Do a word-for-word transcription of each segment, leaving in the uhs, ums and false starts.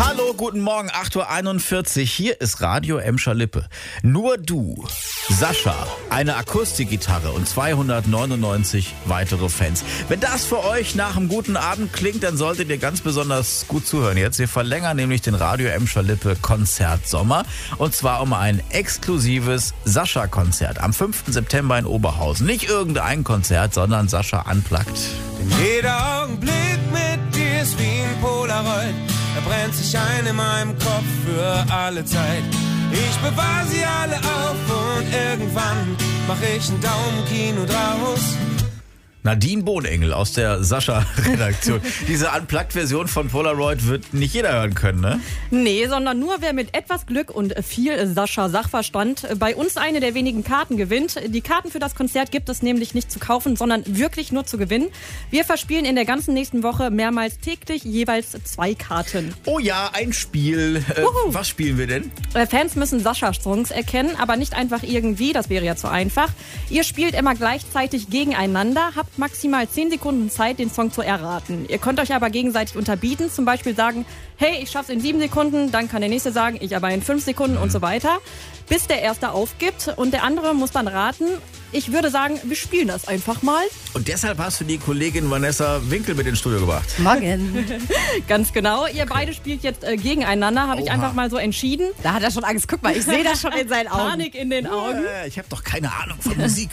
Hallo, guten Morgen, acht Uhr einundvierzig. Hier ist Radio Emscher Lippe. Nur du, Sascha, eine Akustikgitarre und zweihundertneunundneunzig weitere Fans. Wenn das für euch nach einem guten Abend klingt, dann solltet ihr ganz besonders gut zuhören jetzt. Wir verlängern nämlich den Radio Emscher Lippe Konzert Sommer. Und zwar um ein exklusives Sascha-Konzert am fünften September in Oberhausen. Nicht irgendein Konzert, sondern Sascha Unplugged. Jeder Augenblick mit dir ist wie ein Polaroid. Er brennt sich ein in meinem Kopf für alle Zeit. Ich bewahre sie alle auf und irgendwann mach ich ein Daumenkino draus. Nadine Bohnengel aus der Sascha-Redaktion. Diese Unplugged-Version von Polaroid wird nicht jeder hören können, ne? Nee, sondern nur wer mit etwas Glück und viel Sascha-Sachverstand bei uns eine der wenigen Karten gewinnt. Die Karten für das Konzert gibt es nämlich nicht zu kaufen, sondern wirklich nur zu gewinnen. Wir verspielen in der ganzen nächsten Woche mehrmals täglich jeweils zwei Karten. Oh ja, ein Spiel. Äh, was spielen wir denn? Fans müssen Sascha-Songs erkennen, aber nicht einfach irgendwie, das wäre ja zu einfach. Ihr spielt immer gleichzeitig gegeneinander, habt maximal zehn Sekunden Zeit, den Song zu erraten. Ihr könnt euch aber gegenseitig unterbieten, zum Beispiel sagen, hey, ich schaff's in sieben Sekunden, dann kann der nächste sagen, ich aber in fünf Sekunden und so weiter, bis der Erste aufgibt und der andere muss dann raten. Ich würde sagen, wir spielen das einfach mal. Und deshalb hast du die Kollegin Vanessa Winkel mit ins Studio gebracht. Morgen. Ganz genau. Ihr beide spielt jetzt äh, gegeneinander, habe ich Oha. einfach mal so entschieden. Da hat er schon Angst. Guck mal, ich sehe das schon in seinen Augen. Panik in den Augen. Äh, ich habe doch keine Ahnung von Musik.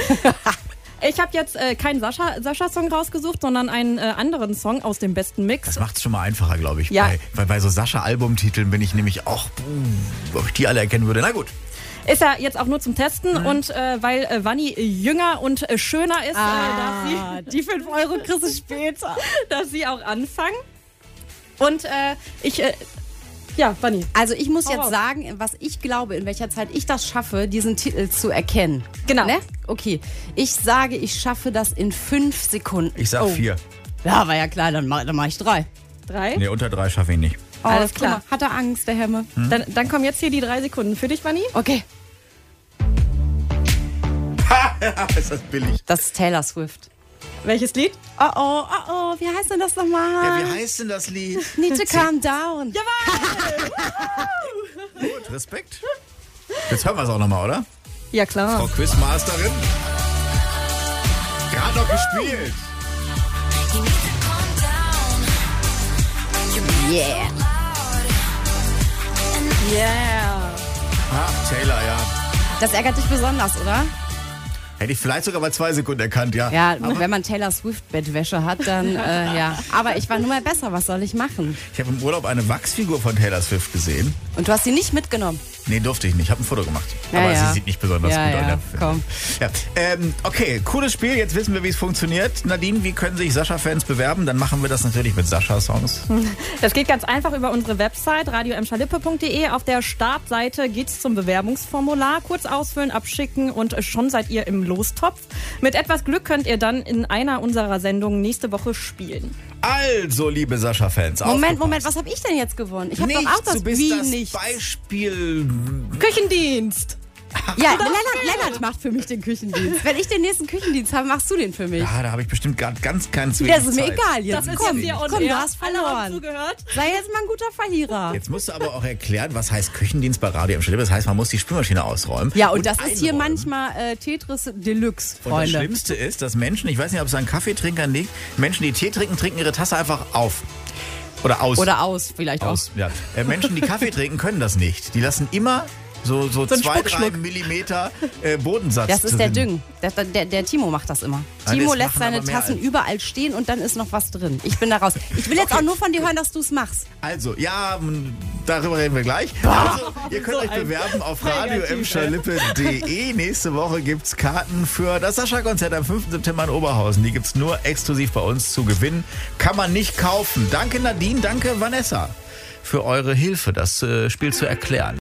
Ich habe jetzt äh, keinen Sascha, Sascha-Song rausgesucht, sondern einen äh, anderen Song aus dem besten Mix. Das macht es schon mal einfacher, glaube ich. Ja. Bei, weil bei so Sascha-Albumtiteln bin ich nämlich auch, puh, ob ich die alle erkennen würde. Na gut. Ist ja jetzt auch nur zum Testen mhm. und äh, weil äh, Vanni jünger und äh, schöner ist, Ah, äh, darf sie die fünf Euro kriegst du später. darf sie auch anfangen. Und äh, ich, äh, ja, Vanni. Also ich muss Hau jetzt raus. sagen, was ich glaube, in welcher Zeit ich das schaffe, diesen Titel zu erkennen. Genau. Ne? Okay. Ich sage, ich schaffe das in fünf Sekunden. Ich sag Oh. vier. Ja, war ja klar, dann mache dann mach ich drei. Drei? Nee, unter drei schaffe ich nicht. Oh, Alles guck klar. mal, hat er Angst, der Hemme? Hm? Dann, dann kommen jetzt hier die drei Sekunden. Für dich, Vanni? Okay. Ist das billig? Das ist Taylor Swift. Welches Lied? Oh, oh, oh, oh, wie heißt denn das nochmal? Ja, wie heißt denn das Lied? Need to calm down. Gut, Respekt. Jetzt hören wir es auch nochmal, oder? Ja, klar. Frau Quizmasterin. Gerade noch gespielt. Yeah. Yeah. Ah, Taylor, ja. Das ärgert dich besonders, oder? Hätte ich vielleicht sogar bei zwei Sekunden erkannt, ja. Ja, wenn man Taylor Swift Bettwäsche hat, dann äh, ja. Aber ich war nur mal besser, was soll ich machen? Ich habe im Urlaub eine Wachsfigur von Taylor Swift gesehen. Und du hast sie nicht mitgenommen. Nee, durfte ich nicht. Ich habe ein Foto gemacht. Ja, Aber ja. sie sieht nicht besonders Ja, gut ja, aus. komm. Ja. Ähm, okay, cooles Spiel. Jetzt wissen wir, wie es funktioniert. Nadine, wie können sich Sascha-Fans bewerben? Dann machen wir das natürlich mit Sascha-Songs. Das geht ganz einfach über unsere Website radio emscher lippe punkt de. Auf der Startseite geht's zum Bewerbungsformular. Kurz ausfüllen, abschicken und schon seid ihr im Lostopf. Mit etwas Glück könnt ihr dann in einer unserer Sendungen nächste Woche spielen. Also, liebe Sascha-Fans, Moment, aufgepasst. Moment, was habe ich denn jetzt gewonnen? Ich habe doch Nichts, auch das du bist Wie das nicht. Beispiel. Küchendienst! Ja, Lennart, Lennart macht für mich den Küchendienst. Wenn ich den nächsten Küchendienst habe, machst du den für mich. Ja, da habe ich bestimmt gerade ganz keinen zu Das wenig ist mir Zeit. egal jetzt. Das ist komm, jetzt hier on komm, air. du hast Alle haben verloren. zugehört. Sei jetzt mal ein guter Verlierer. Jetzt musst du aber auch erklären, was heißt Küchendienst bei Radio Emscher Lippe. Das heißt, man muss die Spülmaschine ausräumen. Ja, und, das ist hier einräumen. manchmal äh, Tetris Deluxe, Und das Freunde. Schlimmste ist, dass Menschen, ich weiß nicht, ob es an Kaffeetrinkern liegt, Menschen, die Tee trinken, trinken ihre Tasse einfach auf. Oder aus. Oder aus, vielleicht aus. Ja. Äh, Menschen, die Kaffee trinken, können das nicht. Die lassen immer so, so, So ein zwei, drei Spuckschluck. Millimeter äh, Bodensatz Das ist der drin. Ding. Der, der, der Timo macht das immer. Ah, Timo das lässt machen seine aber mehr Tassen als- überall stehen und dann ist noch was drin. Ich bin da raus. Ich will jetzt Okay. auch nur von dir hören, dass du es machst. Also, ja, m, darüber reden wir gleich. Also, ihr könnt So euch ein bewerben auf radio Negativ, emscher lippe punkt de. Nächste Woche gibt's Karten für das Sascha-Konzert am fünften September in Oberhausen. Die gibt's nur exklusiv bei uns zu gewinnen. Kann man nicht kaufen. Danke Nadine, danke Vanessa für eure Hilfe, das äh, Spiel zu erklären.